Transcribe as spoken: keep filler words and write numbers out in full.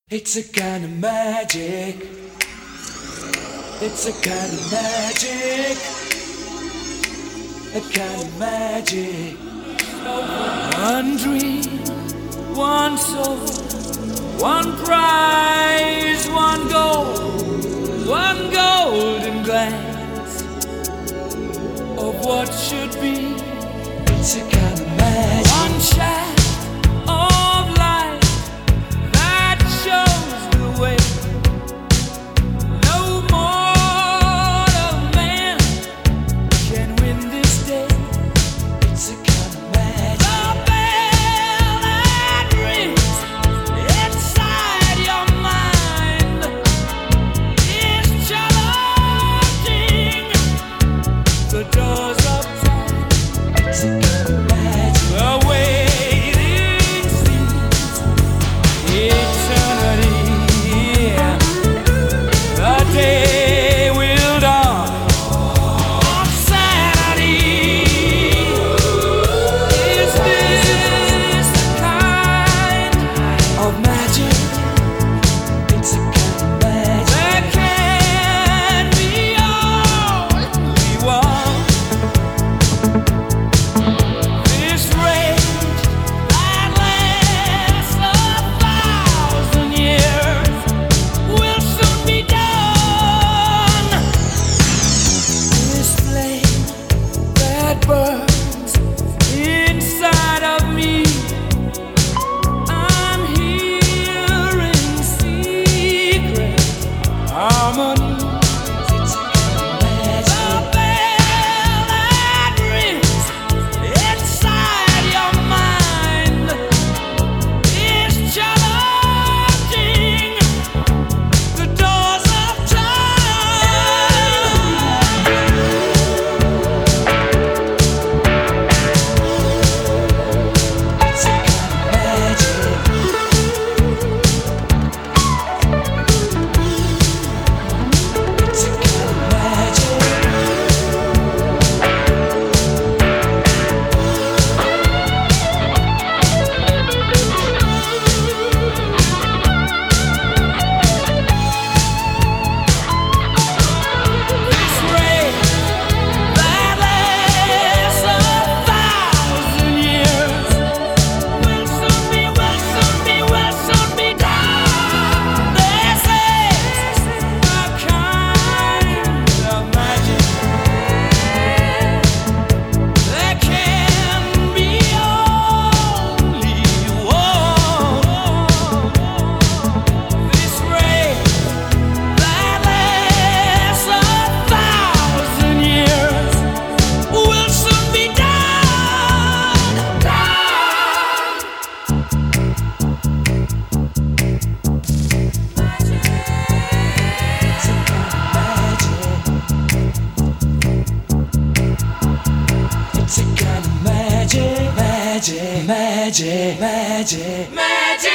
It's a kind of magic. It's a kind of magic. A kind of magic. One dream, one soul, one prize, one goal, one golden glance of what should be. It's a kind of magic. One shaft of light that shows the way. No mortal man can win this day. It's a kind of magic. The bell that rings inside your mind is challenging the doors of time. It's a kind of magic. The waiting seems eternity. The day will dawn on Saturday. Is this the kind of magic? It's a kind of magic. There can be only one. This rage that lasts a thousand years will soon be done. This flame that burns inside of me, I'm hearing secret harmonies. It's a kind of magic. The bell that rings inside your mind is challenging the doors of time. It's a kind of magic. It's a kind of magic. This ray that lasts a thousand years will soon be, will soon be, will soon be done. This is a kind of magic. There can be only one. This ray that lasts a thousand years will soon be done. It's a kind of magic. It's a kind of magic, magic, magic, magic, magic.